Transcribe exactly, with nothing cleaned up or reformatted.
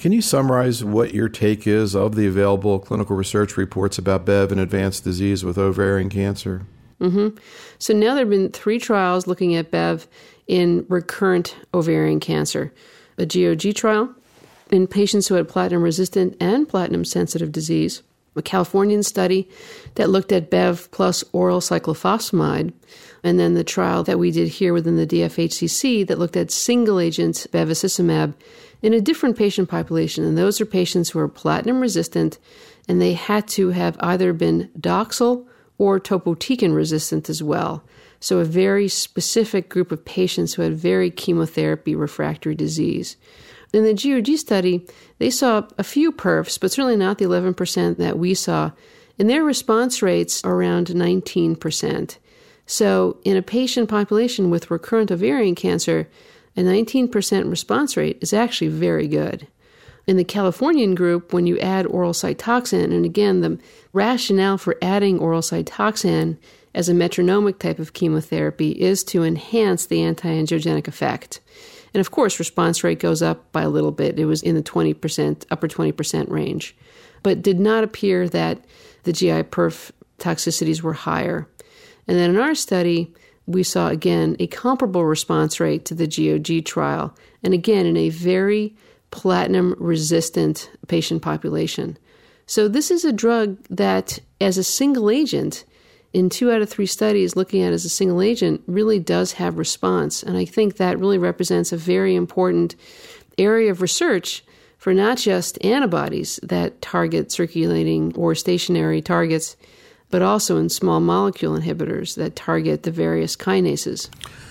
Can you summarize what your take is of the available clinical research reports about B E V in advanced disease with ovarian cancer? Mm-hmm. So now there have been three trials looking at B E V in recurrent ovarian cancer. A G O G trial in patients who had platinum-resistant and platinum-sensitive disease, a Californian study that looked at B E V plus oral cyclophosphamide, and then the trial that we did here within the D F H C C that looked at single-agent bevacizumab in a different patient population. And those are patients who are platinum-resistant, and they had to have either been Doxil or topotecan resistant as well. So a very specific group of patients who had very chemotherapy refractory disease. In the G O G study, they saw a few perfs, but certainly not the eleven percent that we saw. And their response rates are around nineteen percent. So in a patient population with recurrent ovarian cancer, a nineteen percent response rate is actually very good. In the Californian group, when you add oral Cytoxan, and again, the rationale for adding oral Cytoxan as a metronomic type of chemotherapy is to enhance the anti-angiogenic effect. And of course, response rate goes up by a little bit. It was in the twenty percent, upper twenty percent range, but did not appear that the G I perf toxicities were higher. And then in our study, we saw, again, a comparable response rate to the G O G trial, and again, in a very platinum-resistant patient population. So this is a drug that, as a single agent, in two out of three studies looking at it as a single agent, really does have response. And I think that really represents a very important area of research for not just antibodies that target circulating or stationary targets, but also in small molecule inhibitors that target the various kinases.